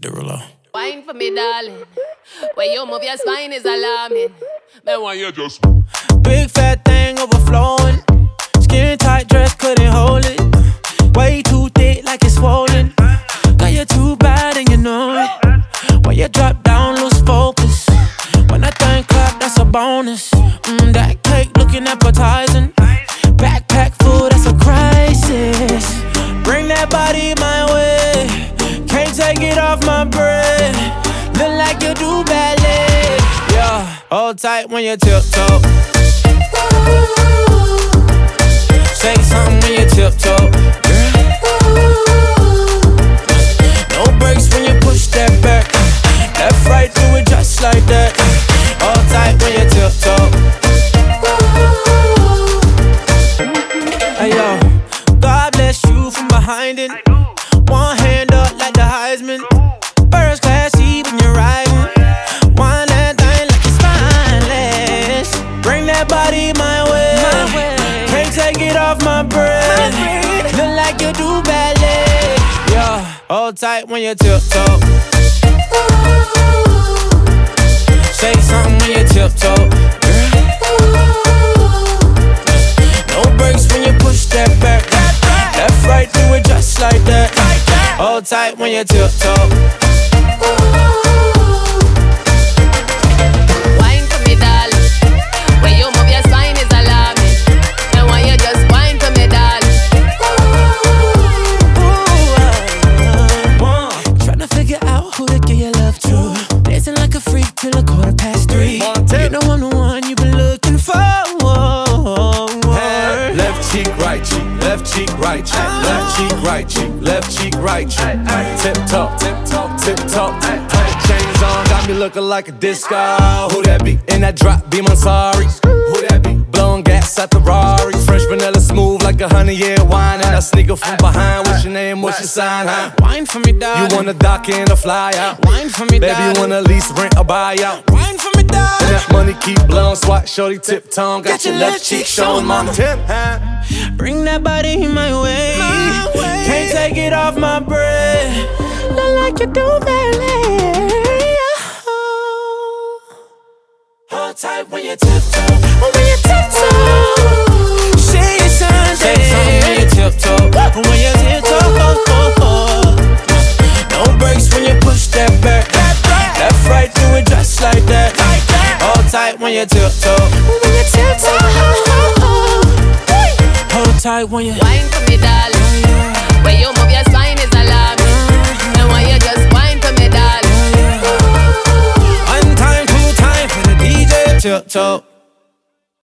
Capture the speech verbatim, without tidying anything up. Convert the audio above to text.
Derulo. Wine for me, darling. When you move your spine is alarming. Then why you just Big fat thing overflowing. Skin tight dress couldn't hold it. Way too thick like it's swollen. Got you too bad and you know it. When you drop down, lose focus. When that thing clap, that's a bonus. Mmm, that cake looking appetizing. Backpack full, that's a crisis. Bring that body my way. Can't take it off my bread. Look like you do ballet. Yeah, hold tight when you tiptoe. Say something when you tiptoe. No brakes when you push that back. Left, right, do it just like that. Hold tight when you tiptoe. Hey yo, God bless you from behind it. One hand up like the Heisman. First class seat when you're riding. Wine that thing like it's spineless. Bring that body my way. Can't take it off my breath. Look like you do ballet. Yeah, hold tight when you tiptoe. Say something when you tiptoe. No brakes when you push that back. Left, right, do it just like that. Hold tight when you tiptoe. Wine for me, darling. When you move your spine is alarming. And why you just wine for me, darling. Tryna figure out who to give your love to. Dancing like a freak till a quarter past three. You know I'm the one you've been looking for. Left cheek, right cheek, left cheek, right cheek, left cheek, right cheek, left cheek, right cheek. Tip top, tip top, tip top. Chains on, got me looking like a disco. Who that be? In that drop beam, I'm sorry. Who that be? Blowing gas at the Rari. Fresh vanilla smooth like a honey year wine. And I sneak up from behind. What's your name? What's your sign? Huh? Wine for me, darling. You wanna dock in or fly out? Wine for me, darling. Baby, you wanna lease, rent, or buy out? Wine for me, darling. And that money keep blowing, swat, shorty, tip tongue. Got your left cheek showing, mama. Tip, huh? Bring that body my way. my way. Can't take it off my breath. Look like you do ballet. Hold tight when you tiptoe. When you tiptoe. Say your sign, say something when you tiptoe. When you tiptoe. No brakes when you push that back. Left, right, do it just like that. Hold tight when you tiptoe. When you tiptoe. Hold tight when you Wine for me, darling. When you move your spine is alarming. And why you just wine for me, darling. one time, two time for the D J. Tiptoe.